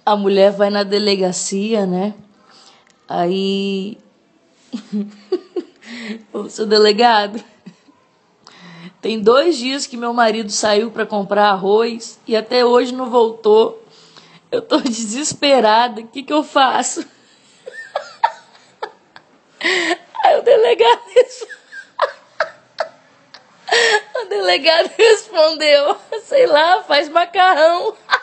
A mulher vai na delegacia, né? Aí... Ô, seu delegado, tem 2 dias que meu marido saiu para comprar arroz e até hoje não voltou. Eu tô desesperada, o que que eu faço? Aí o delegado respondeu, sei lá, faz macarrão.